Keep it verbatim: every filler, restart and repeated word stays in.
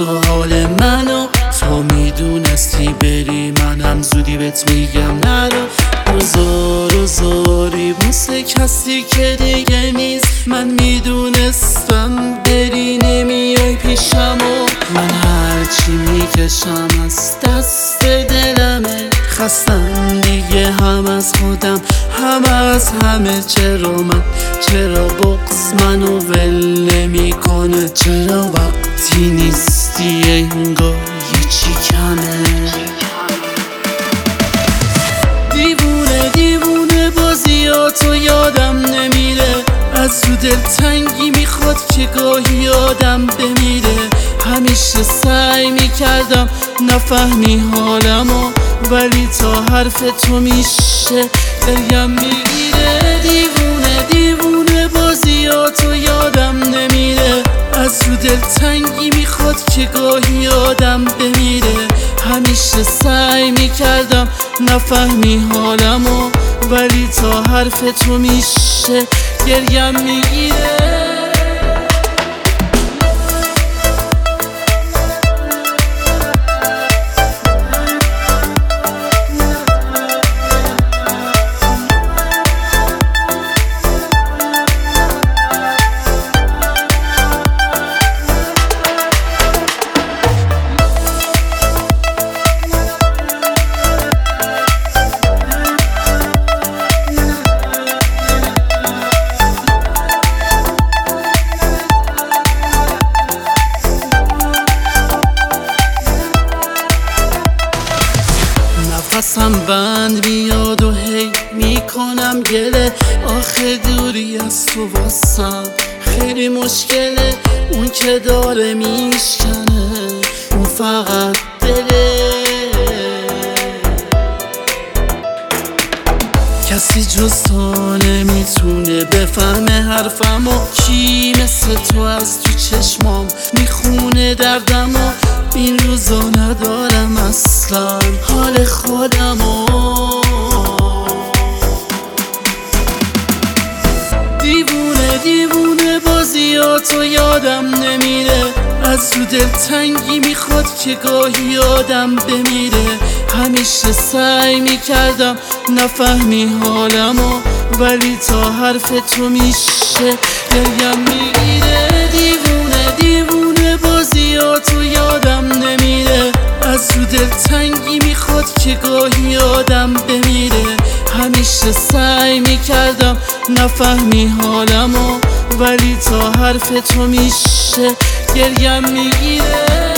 تو حال منو تو میدونستی بری، منم زودی بهت میگم نرو. روزار روزاری مثل کسی که دیگه نیست، من میدونستم بری نمیای پیشم و من هرچی میکشم از دست دلمه. خستم دیگه هم از خودم هم از همه. چرا من چرا بغض منو ول نمیکنه؟ چرا وقتی نیستی انگار یه چی کمه؟ دیوونه دیوونه بازیاتو یادم نمیره، از رو دل تنگی میخواد که گاهی آدم بمیره. همیشه سعی میکردم نفهمی حالمو، ولی تا حرف تو میشه دلم میگیره. دیوونه دیوونه بازیاتو یادم نمیره، از رو دل تنگی میخواد که گاهی آدم بمیره. همیشه سعی میکردم نفهمی حالمو، ولی تا حرف تو میشه گریم میگیره. نفسم بند میاد و هی میکنم گله، آخه دوری از تو واسم خیلی مشکله. اون که داره میشکنه اون فقط دله، کسی جز تو نمیتونه بفهمه حرفمو. کی مثل تو از تو چشمام میخونه دردمو؟ این روزا ندارم اصلا حال خودمو. دیوونه دیوونه بازیاتو یادم نمیره، از رو دل تنگی میخواد که گاهی آدم بمیره. همیشه سعی میکردم نفهمی حالمو، ولی تا حرف تو میشه گریم میگیره. دیوونه دیوونه بازیاتو یادم نمیره، از رو دل تنگی میخواد که گاهی آدم بمیره. همیشه سعی میکردم نفهمی حالمو، ولی تا حرف تو میشه گریم میگیره.